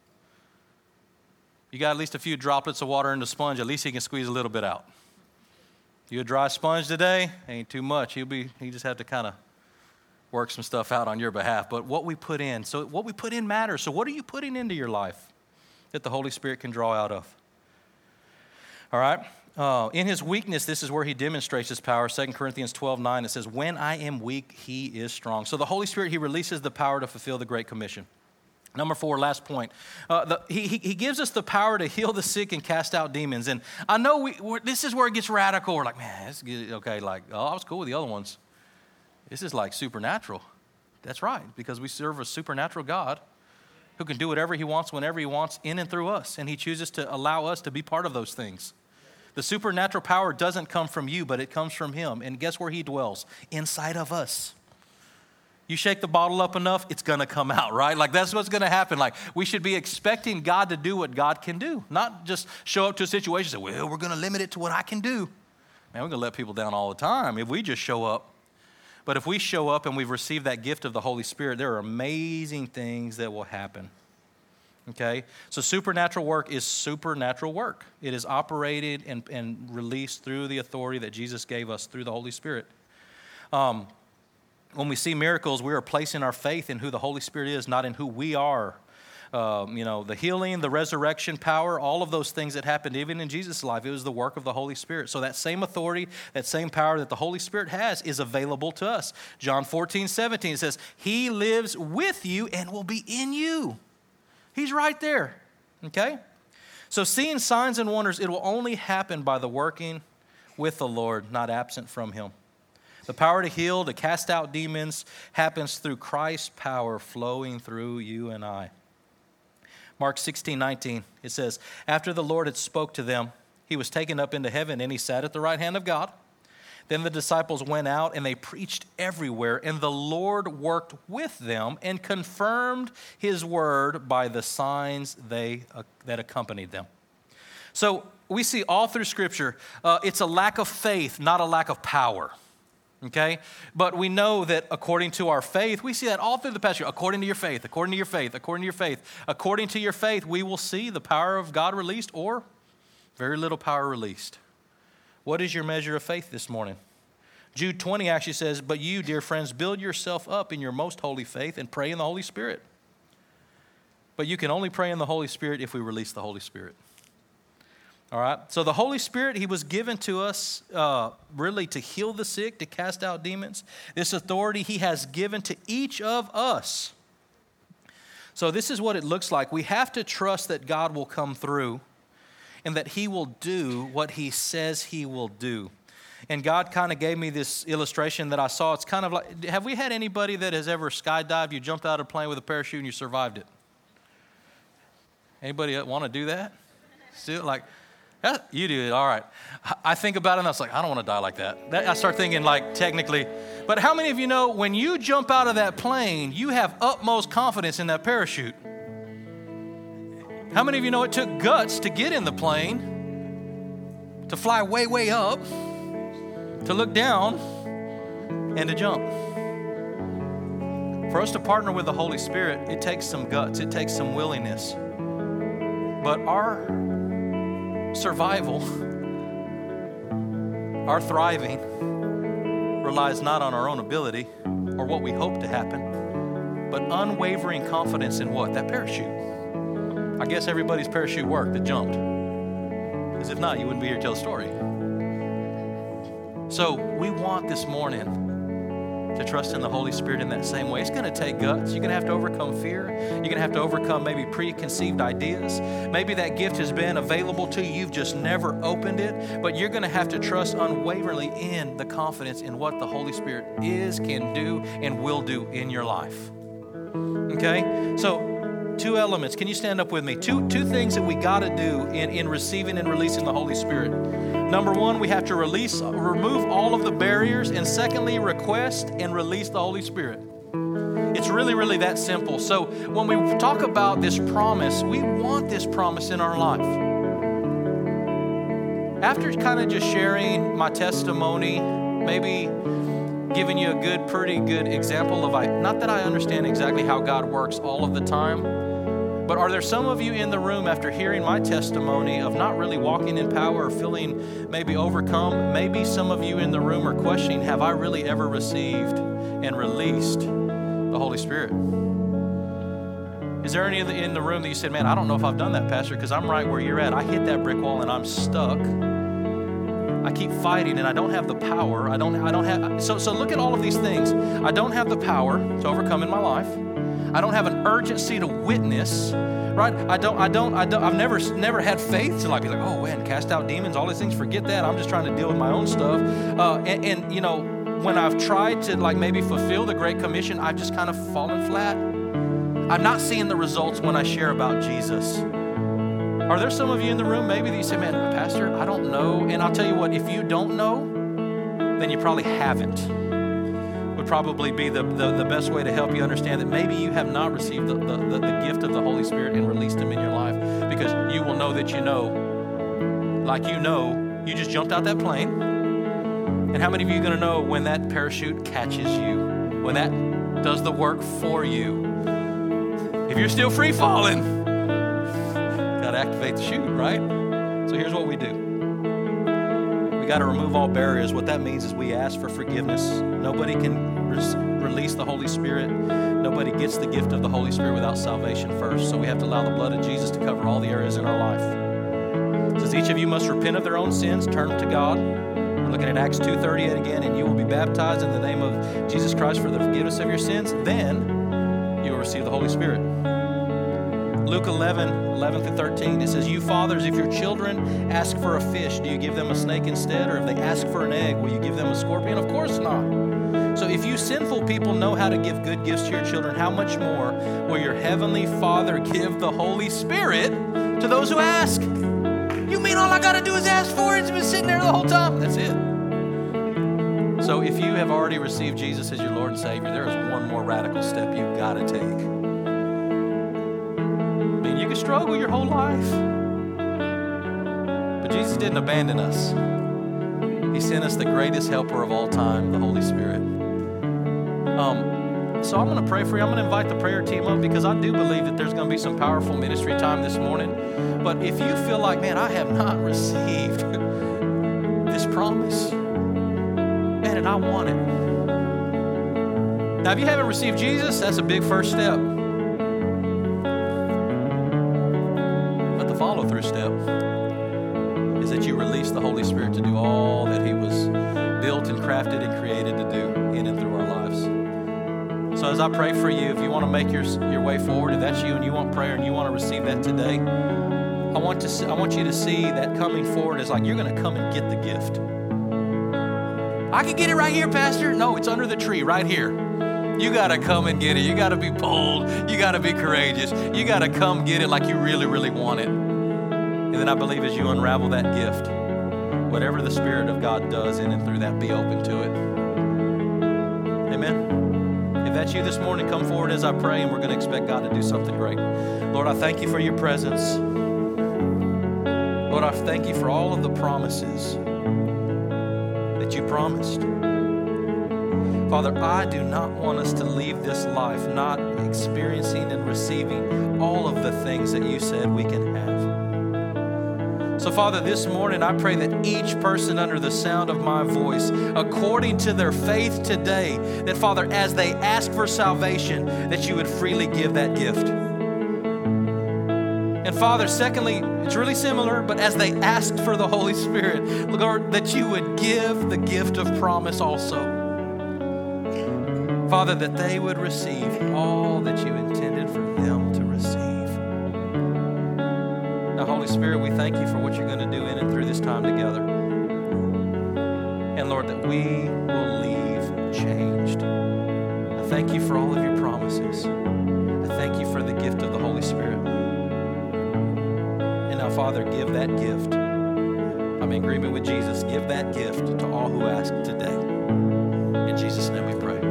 You got at least a few droplets of water in the sponge. At least he can squeeze a little bit out. You a dry sponge today? Ain't too much. He just have to kind of work some stuff out on your behalf. But what we put in, so what we put in matters. So what are you putting into your life that the Holy Spirit can draw out of? All right? In his weakness, this is where he demonstrates his power. 2 Corinthians 12:9, it says, when I am weak, he is strong. So the Holy Spirit, he releases the power to fulfill the Great Commission. Number 4, last point. He gives us the power to heal the sick and cast out demons. And I know this is where it gets radical. We're like, man, this is okay. Like, I was cool with the other ones. This is like supernatural. That's right, because we serve a supernatural God who can do whatever he wants, whenever he wants, in and through us. And he chooses to allow us to be part of those things. The supernatural power doesn't come from you, but it comes from him. And guess where he dwells? Inside of us. You shake the bottle up enough, it's going to come out, right? Like that's what's going to happen. Like we should be expecting God to do what God can do, not just show up to a situation and say, well, we're going to limit it to what I can do. Man, we're going to let people down all the time if we just show up. But if we show up and we've received that gift of the Holy Spirit, there are amazing things that will happen. Okay? So supernatural work is supernatural work. It is operated and released through the authority that Jesus gave us through the Holy Spirit. When we see miracles, we are placing our faith in who the Holy Spirit is, not in who we are. The healing, the resurrection power, all of those things that happened even in Jesus' life, it was the work of the Holy Spirit. So that same authority, that same power that the Holy Spirit has is available to us. John 14:17 says, he lives with you and will be in you. He's right there, okay? So seeing signs and wonders, it will only happen by the working with the Lord, not absent from him. The power to heal, to cast out demons happens through Christ's power flowing through you and I. Mark 16:19, it says, after the Lord had spoke to them, he was taken up into heaven and he sat at the right hand of God. Then the disciples went out and they preached everywhere, and the Lord worked with them and confirmed his word by the signs that accompanied them. So we see all through Scripture, it's a lack of faith, not a lack of power. Okay? But we know that according to our faith, we see that all through the passage, according to your faith, according to your faith, according to your faith, according to your faith, we will see the power of God released or very little power released. What is your measure of faith this morning? Jude 20 actually says, but you, dear friends, build yourself up in your most holy faith and pray in the Holy Spirit. But you can only pray in the Holy Spirit if we release the Holy Spirit. All right, so the Holy Spirit, he was given to us really to heal the sick, to cast out demons. This authority he has given to each of us. So this is what it looks like. We have to trust that God will come through and that he will do what he says he will do. And God kind of gave me this illustration that I saw. It's kind of like, have we had anybody that has ever skydived? You jumped out of a plane with a parachute and you survived it. Anybody want to do that? Still like... You do it, all right. I think about it and I was like, I don't want to die like that. I start thinking like technically. But how many of you know when you jump out of that plane, you have utmost confidence in that parachute? How many of you know it took guts to get in the plane, to fly way, way up, to look down, and to jump? For us to partner with the Holy Spirit, it takes some guts. It takes some willingness. But our survival, our thriving, relies not on our own ability or what we hope to happen, but unwavering confidence in what? That parachute. I guess everybody's parachute worked that jumped. Because if not, you wouldn't be here to tell the story. So we want this morning to trust in the Holy Spirit in that same way. It's going to take guts. You're going to have to overcome fear. You're going to have to overcome maybe preconceived ideas. Maybe that gift has been available to you. You've just never opened it. But you're going to have to trust unwaveringly in the confidence in what the Holy Spirit is, can do, and will do in your life. Okay? So 2 elements. Can you stand up with me? Two things that we got to do in receiving and releasing the Holy Spirit. Number 1, we have to remove all of the barriers. And secondly, request and release the Holy Spirit. It's really, really that simple. So when we talk about this promise, we want this promise in our life. After kind of just sharing my testimony, maybe giving you a pretty good example of, not that I understand exactly how God works all of the time, but are there some of you in the room after hearing my testimony of not really walking in power or feeling maybe overcome? Maybe some of you in the room are questioning, have I really ever received and released the Holy Spirit? Is there any in the room that you said, man, I don't know if I've done that, Pastor, because I'm right where you're at. I hit that brick wall and I'm stuck. I keep fighting and I don't have the power. I don't have, so look at all of these things. I don't have the power to overcome in my life. I don't have an urgency to witness, right? I've never had faith to be like, oh man, cast out demons, all these things, forget that. I'm just trying to deal with my own stuff. And you know, when I've tried to maybe fulfill the Great Commission, I've just kind of fallen flat. I'm not seeing the results when I share about Jesus. Are there some of you in the room maybe that you say, man, Pastor, I don't know. And I'll tell you what, if you don't know, then you probably haven't. Would probably be the best way to help you understand that maybe you have not received the gift of the Holy Spirit and released Him in your life, because you will know that you know, like you just jumped out that plane. And how many of you are going to know when that parachute catches you, when that does the work for you? If you're still free falling, got to activate the chute, right? So here's what we do. We got to remove all barriers. What that means is we ask for forgiveness. Nobody can release the Holy Spirit. Nobody gets the gift of the Holy Spirit without salvation first. So we have to allow the blood of Jesus to cover all the areas in our life. It says each of you must repent of their own sins, turn to God. We're looking at Acts 2:38 again, and you will be baptized in the name of Jesus Christ for the forgiveness of your sins. Then you will receive the Holy Spirit. Luke 11:11-13, it says, you fathers, if your children ask for a fish, do you give them a snake instead? Or if they ask for an egg, will you give them a scorpion? Of course not. So if you sinful people know how to give good gifts to your children, how much more will your heavenly Father give the Holy Spirit to those who ask? You mean all I got to do is ask for it? It's been sitting there the whole time. That's it. So if you have already received Jesus as your Lord and Savior, there is one more radical step you've got to take. You can struggle your whole life, but Jesus didn't abandon us. He sent us the greatest helper of all time, the Holy Spirit. So I'm going to pray for you. I'm going to invite the prayer team up, because I do believe that there's going to be some powerful ministry time this morning. But if you feel like, man, I have not received this promise, man, and I want it. Now, if you haven't received Jesus, that's a big first step. Follow-through step is that you release the Holy Spirit to do all that He was built and crafted and created to do in and through our lives. So as I pray for you, if you want to make your way forward, if that's you and you want prayer and you want to receive that today, I want you to see that coming forward is like you're going to come and get the gift. I can get it right here, Pastor. No, it's under the tree right here. You got to come and get it. You got to be bold. You got to be courageous. You got to come get it like you really, really want it. And then I believe as you unravel that gift, whatever the Spirit of God does in and through that, be open to it. Amen. If that's you this morning, come forward as I pray, and we're going to expect God to do something great. Lord, I thank you for your presence. Lord, I thank you for all of the promises that you promised. Father, I do not want us to leave this life not experiencing and receiving all of the things that you said we can have. So, Father, this morning I pray that each person under the sound of my voice, according to their faith today, that, Father, as they ask for salvation, that you would freely give that gift. And, Father, secondly, it's really similar, but as they asked for the Holy Spirit, Lord, that you would give the gift of promise also. Father, that they would receive all that you intended for them to receive. Now, Holy Spirit, we thank you for what you're going to do in and through this time together. And Lord, that we will leave changed. I thank you for all of your promises. I thank you for the gift of the Holy Spirit. And now, Father, give that gift. I'm in agreement with Jesus. Give that gift to all who ask today. In Jesus' name we pray.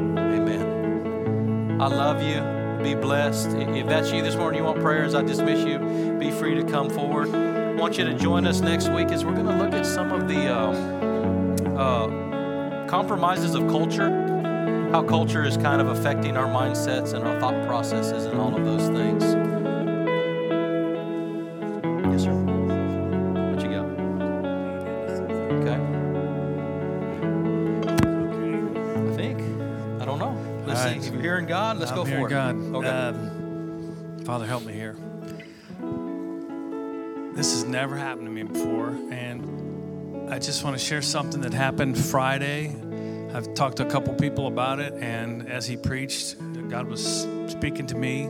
Amen. I love you. Be blessed. If that's you this morning, you want prayers, I dismiss you. Be free to come forward. I want you to join us next week as we're going to look at some of the compromises of culture, how culture is kind of affecting our mindsets and our thought processes and all of those things. Yes, sir. What you got? Okay. I think. I don't know. Let's see. If you're hearing God, let's go for it. God. Okay. Father, help me here. This has never happened to me before, and I just want to share something that happened Friday. I've talked to a couple people about it, and as he preached, God was speaking to me.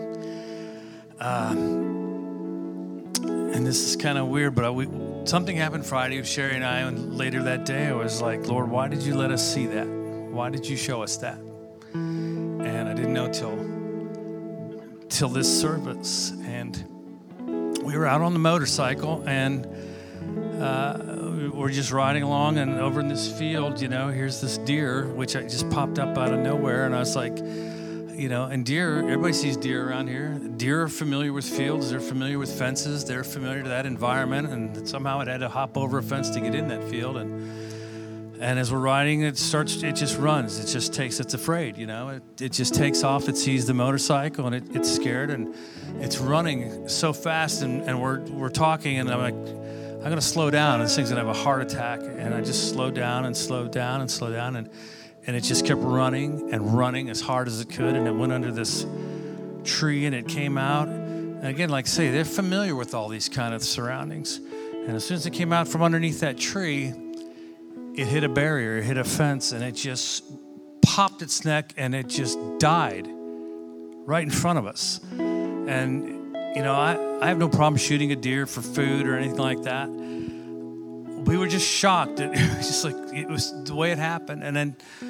And this is kind of weird, but something happened Friday with Sherry and I, and later that day I was like, Lord, why did you let us see that? Why did you show us that? And I didn't know till this service. And we were out on the motorcycle, and we're just riding along, and over in this field, here's this deer, which I just popped up out of nowhere, and I was like, and deer, everybody sees deer around here. Deer are familiar with fields, they're familiar with fences, they're familiar to that environment, and somehow it had to hop over a fence to get in that field, and as we're riding, it just runs, it's afraid, it just takes off, it sees the motorcycle, and it's scared, and it's running so fast, and we're talking, and I'm like, I'm going to slow down, and this thing's going to have a heart attack. And I just slowed down and slowed down and slowed down, and it just kept running and running as hard as it could, and it went under this tree, and it came out. And again, like I say, they're familiar with all these kind of surroundings. And as soon as it came out from underneath that tree, it hit a barrier, it hit a fence, and it just popped its neck, and it just died right in front of us. And I have no problem shooting a deer for food or anything like that. We were just shocked. It was just like, it was the way it happened. And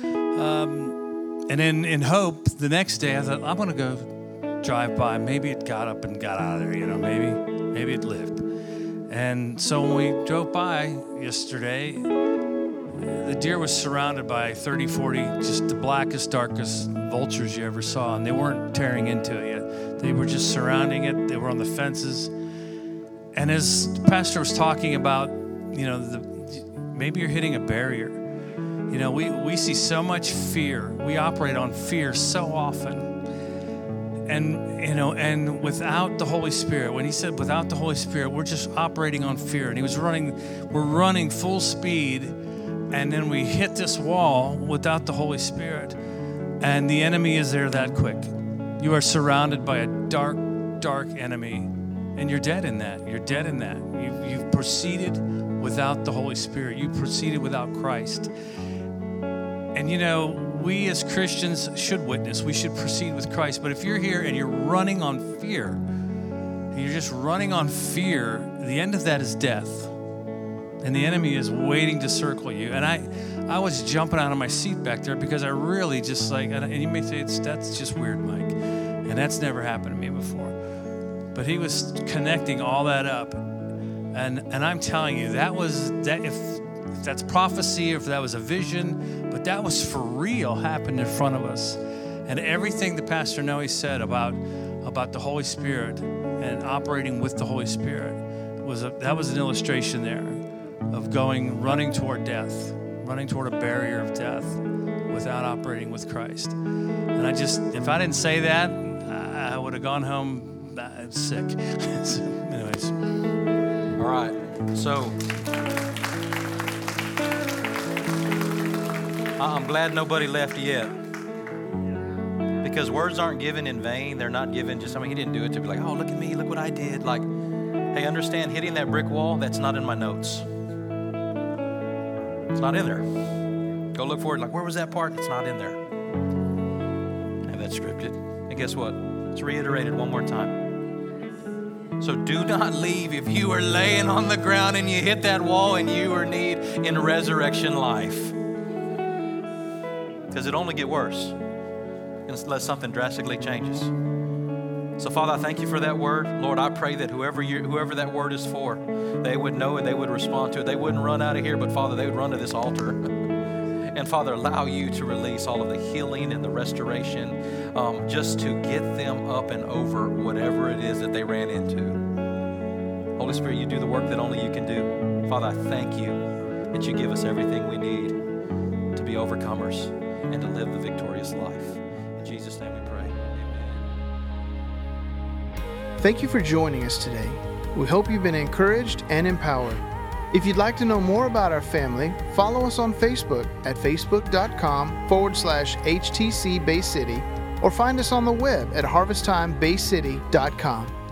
then in hope, the next day I thought, I'm going to go drive by. Maybe it got up and got out of there, maybe it lived. And so when we drove by yesterday, the deer was surrounded by 30, 40, just the blackest, darkest vultures you ever saw. And they weren't tearing into it yet. They were just surrounding it. They were on the fences. And as the pastor was talking about, maybe you're hitting a barrier. We see so much fear. We operate on fear so often. And without the Holy Spirit, when he said without the Holy Spirit, we're just operating on fear. And we're running full speed. And then we hit this wall without the Holy Spirit. And the enemy is there that quick. You are surrounded by a dark, dark enemy. And you're dead in that. You're dead in that. You've proceeded without the Holy Spirit. You proceeded without Christ. And we as Christians should witness. We should proceed with Christ. But if you're here and you're running on fear, you're just running on fear, the end of that is death. And the enemy is waiting to circle you. And I was jumping out of my seat back there because I really just and you may say, that's just weird, Mike. And that's never happened to me before. But he was connecting all that up. And I'm telling you, if that's prophecy, if that was a vision, but that was for real happened in front of us. And everything that Pastor Noe said about the Holy Spirit and operating with the Holy Spirit that was an illustration there of running toward death, running toward a barrier of death without operating with Christ. And if I didn't say that, I would have gone home sick. So, anyways. All right. So I'm glad nobody left yet. Because words aren't given in vain. They're not given he didn't do it to be like, oh, look at me, look what I did. Like, hey, understand, hitting that brick wall, that's not in my notes. It's not in there. Go look for it. Like, where was that part? It's not in there. Have that scripted. And guess what? It's reiterated one more time. So do not leave if you are laying on the ground and you hit that wall and you are in resurrection life. Because it only get worse unless something drastically changes. So, Father, I thank you for that word. Lord, I pray that whoever that word is for, they would know and they would respond to it. They wouldn't run out of here, but, Father, they would run to this altar. And, Father, allow you to release all of the healing and the restoration just to get them up and over whatever it is that they ran into. Holy Spirit, you do the work that only you can do. Father, I thank you that you give us everything we need to be overcomers and to live the victorious life. In Jesus' name we pray. Thank you for joining us today. We hope you've been encouraged and empowered. If you'd like to know more about our family, follow us on Facebook at facebook.com/HTC Bay City or find us on the web at harvesttimebaycity.com.